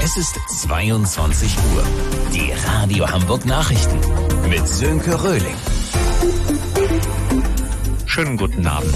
Es ist 22 Uhr. Die Radio Hamburg Nachrichten mit Sönke Röhling. Schönen guten Abend.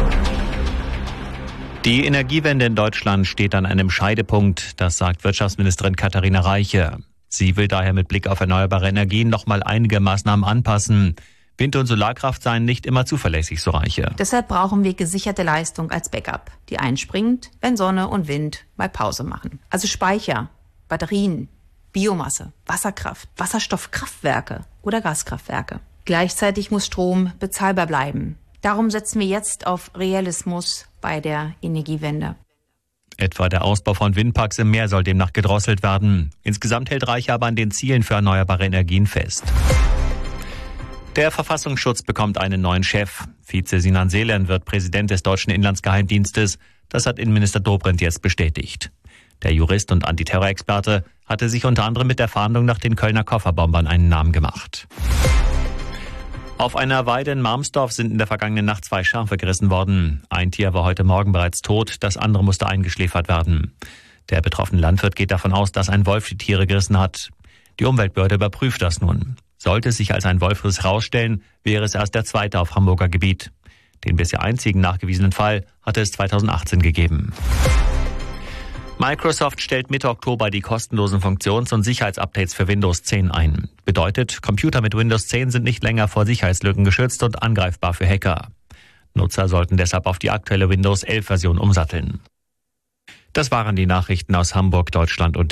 Die Energiewende in Deutschland steht an einem Scheidepunkt, das sagt Wirtschaftsministerin Katharina Reiche. Sie will daher mit Blick auf erneuerbare Energien nochmal einige Maßnahmen anpassen. Wind- und Solarkraft seien nicht immer zuverlässig, so Reiche. Deshalb brauchen wir gesicherte Leistung als Backup, die einspringt, wenn Sonne und Wind mal Pause machen. Also Speicher, Batterien, Biomasse, Wasserkraft, Wasserstoffkraftwerke oder Gaskraftwerke. Gleichzeitig muss Strom bezahlbar bleiben. Darum setzen wir jetzt auf Realismus bei der Energiewende. Etwa der Ausbau von Windparks im Meer soll demnach gedrosselt werden. Insgesamt hält Reiche aber an den Zielen für erneuerbare Energien fest. Der Verfassungsschutz bekommt einen neuen Chef. Vize Sinan Selen wird Präsident des deutschen Inlandsgeheimdienstes. Das hat Innenminister Dobrindt jetzt bestätigt. Der Jurist und Antiterrorexperte hatte sich unter anderem mit der Fahndung nach den Kölner Kofferbombern einen Namen gemacht. Auf einer Weide in Marmsdorf sind in der vergangenen Nacht 2 Schafe gerissen worden. Ein Tier war heute Morgen bereits tot, das andere musste eingeschläfert werden. Der betroffene Landwirt geht davon aus, dass ein Wolf die Tiere gerissen hat. Die Umweltbehörde überprüft das nun. Sollte es sich als ein Wolfriss herausstellen, wäre es erst der zweite auf Hamburger Gebiet. Den bisher einzigen nachgewiesenen Fall hatte es 2018 gegeben. Microsoft stellt Mitte Oktober die kostenlosen Funktions- und Sicherheitsupdates für Windows 10 ein. Bedeutet, Computer mit Windows 10 sind nicht länger vor Sicherheitslücken geschützt und angreifbar für Hacker. Nutzer sollten deshalb auf die aktuelle Windows 11-Version umsatteln. Das waren die Nachrichten aus Hamburg, Deutschland und